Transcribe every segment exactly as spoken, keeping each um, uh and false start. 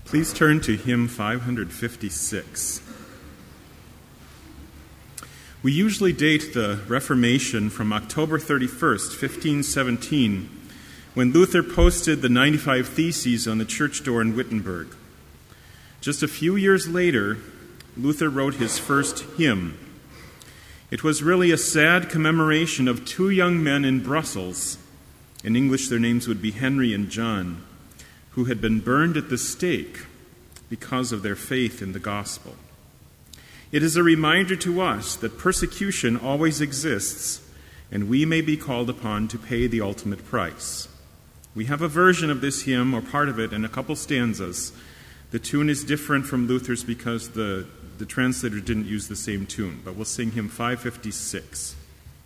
Please turn to hymn five fifty-six. We usually date the Reformation from October thirty-first, fifteen seventeen, when Luther posted the ninety-five Theses on the church door in Wittenberg. Just a few years later, Luther wrote his first hymn. It was really a sad commemoration of two young men in Brussels. In English, their names would be Henry and John, who had been burned at the stake because of their faith in the gospel. It is a reminder to us that persecution always exists, and we may be called upon to pay the ultimate price. We have a version of this hymn, or part of it, in a couple stanzas. The tune is different from Luther's because the, the translator didn't use the same tune, but we'll sing hymn five fifty-six.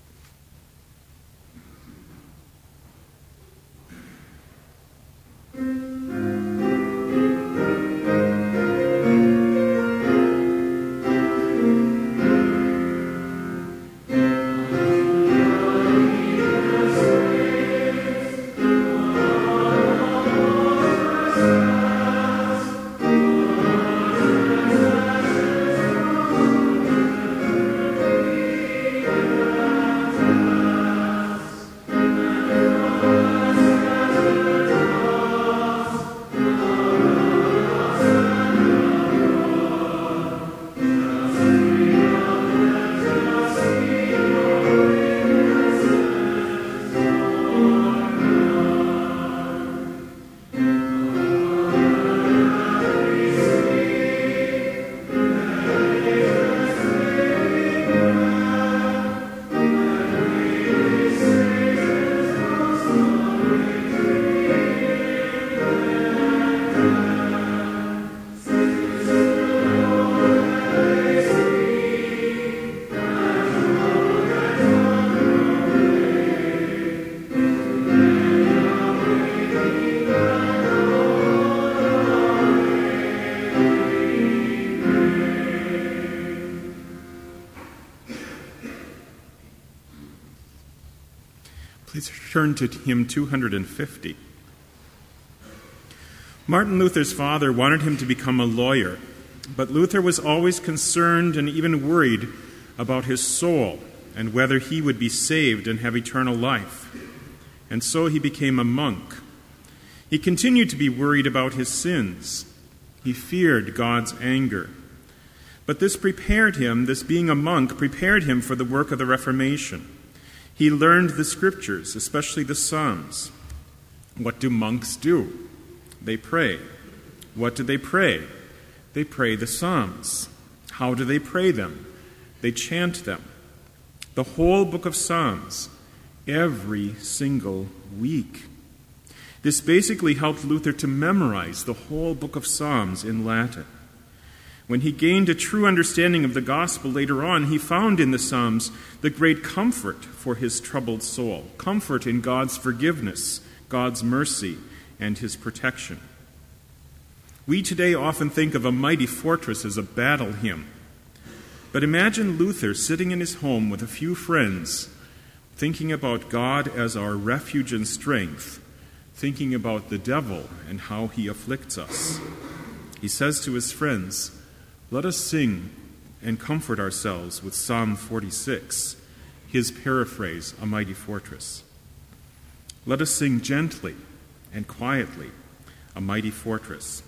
Please turn to hymn two fifty. Martin Luther's father wanted him to become a lawyer, but Luther was always concerned and even worried about his soul and whether he would be saved and have eternal life. And so he became a monk. He continued to be worried about his sins. He feared God's anger. But this prepared him, this being a monk, prepared him for the work of the Reformation. He learned the scriptures, especially the Psalms. What do monks do? They pray. What do they pray? They pray the Psalms. How do they pray them? They chant them. The whole book of Psalms, every single week. This basically helped Luther to memorize the whole book of Psalms in Latin. When he gained a true understanding of the gospel later on, he found in the Psalms the great comfort for his troubled soul, comfort in God's forgiveness, God's mercy, and his protection. We today often think of A Mighty Fortress as a battle hymn. But imagine Luther sitting in his home with a few friends, thinking about God as our refuge and strength, thinking about the devil and how he afflicts us. He says to his friends, "Let us sing and comfort ourselves with Psalm forty-six, his paraphrase, A Mighty Fortress. Let us sing gently and quietly, A Mighty Fortress."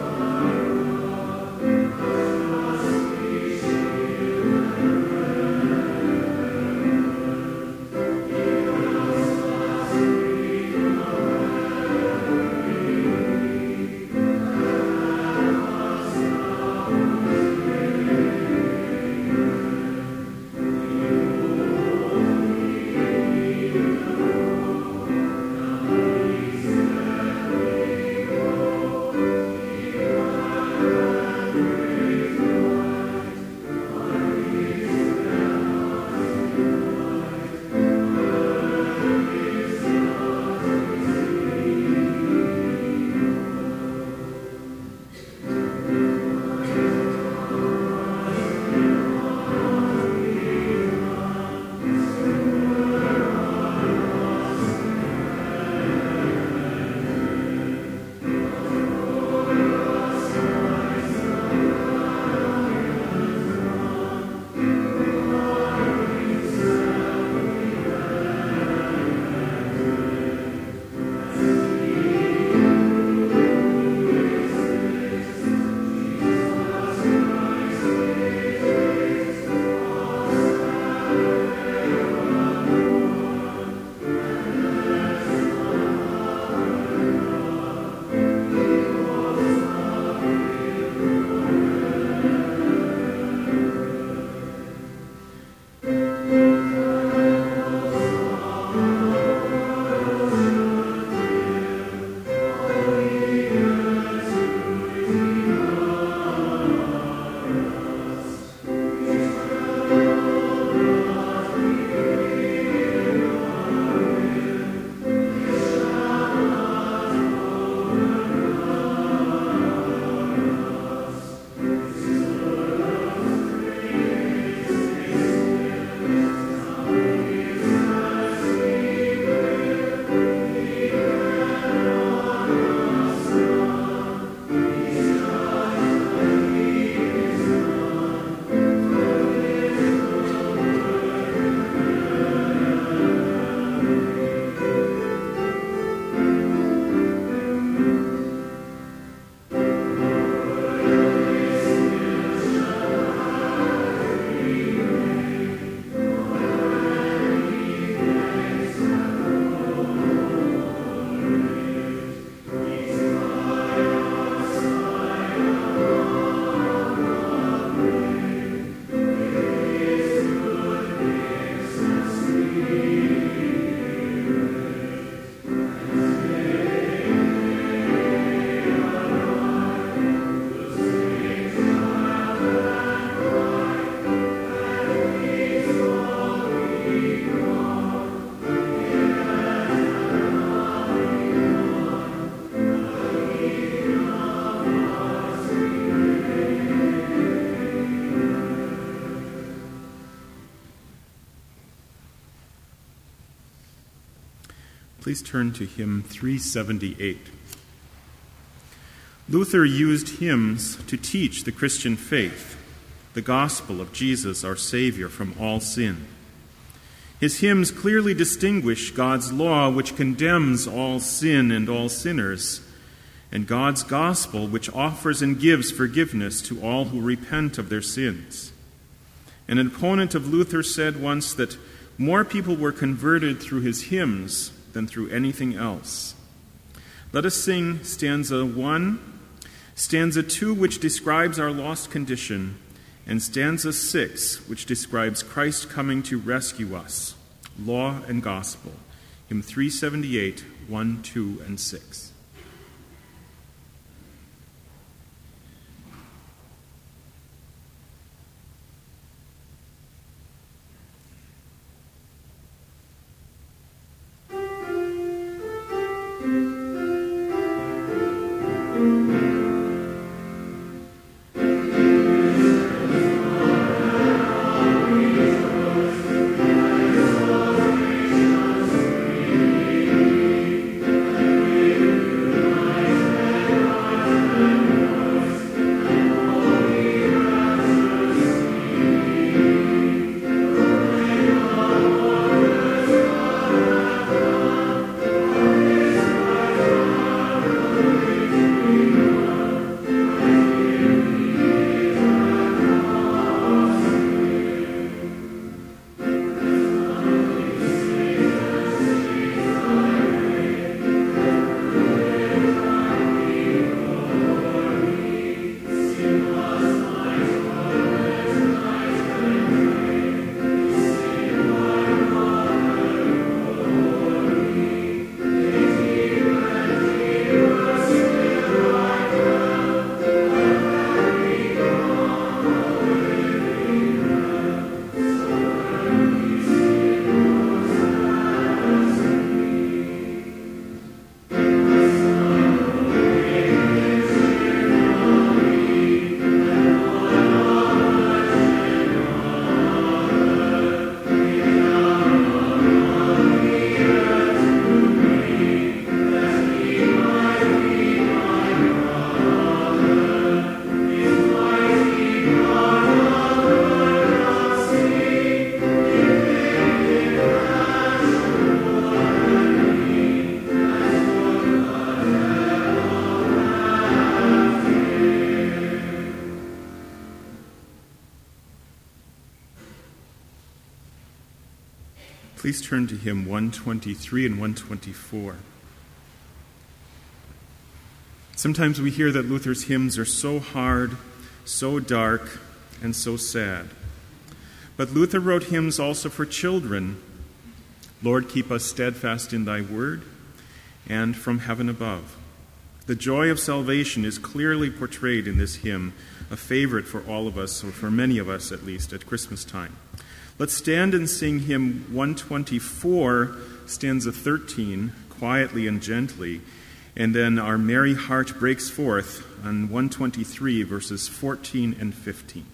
Thank you. Please turn to hymn three seventy-eight. Luther used hymns to teach the Christian faith, the gospel of Jesus, our Savior, from all sin. His hymns clearly distinguish God's law, which condemns all sin and all sinners, and God's gospel, which offers and gives forgiveness to all who repent of their sins. An opponent of Luther said once that more people were converted through his hymns than through anything else. Let us sing stanza one, stanza two, which describes our lost condition, and stanza six, which describes Christ coming to rescue us, law and gospel. Hymn three seventy-eight, one, two, and six. Please turn to hymn one twenty-three and one twenty-four. Sometimes we hear that Luther's hymns are so hard, so dark, and so sad. But Luther wrote hymns also for children. Lord, keep us steadfast in thy word, and from heaven above. The joy of salvation is clearly portrayed in this hymn, a favorite for all of us, or for many of us at least, at Christmas time. Let's stand and sing hymn one twenty-four, stanza thirteen, quietly and gently, and then our merry heart breaks forth on one twenty-three, verses fourteen and fifteen.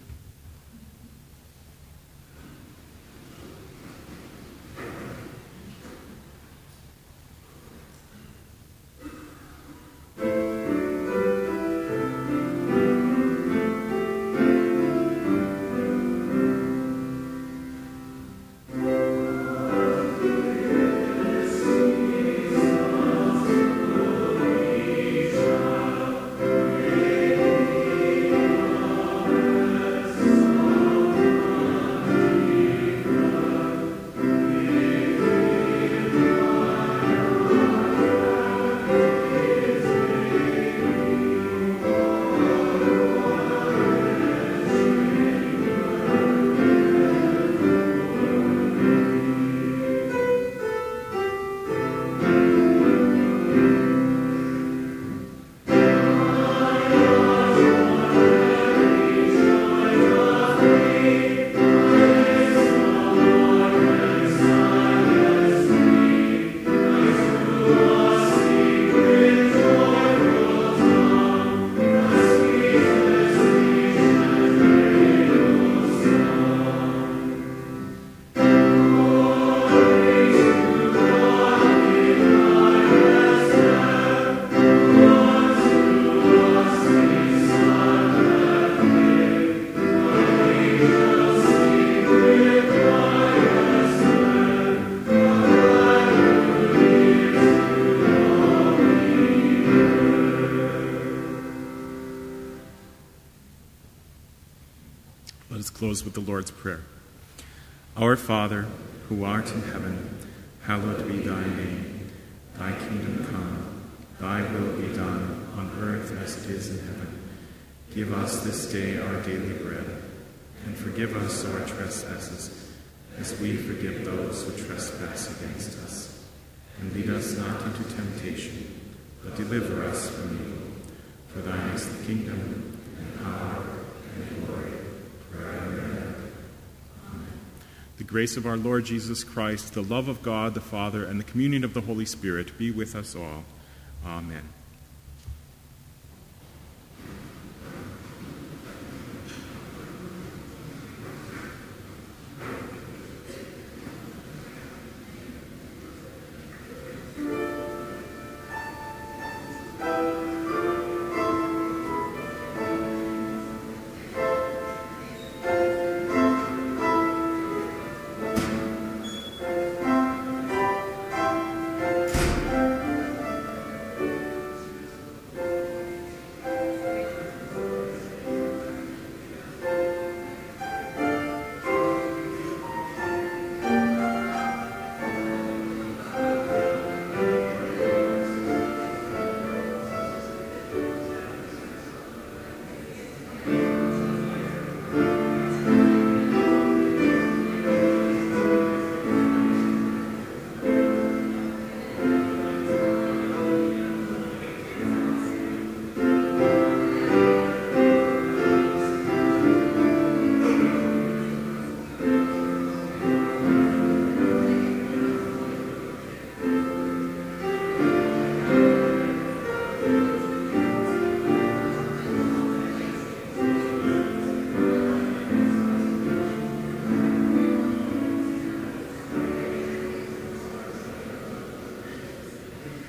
Let us close with the Lord's Prayer. Our Father, who art in heaven, hallowed be thy name. Thy kingdom come, thy will be done on earth as it is in heaven. Give us this day our daily bread, and forgive us our trespasses, as we forgive those who trespass against us. And lead us not into temptation, but deliver us from evil. For thine is the kingdom, and power, and glory, forever. Amen. The grace of our Lord Jesus Christ, the love of God the Father, and the communion of the Holy Spirit be with us all. Amen.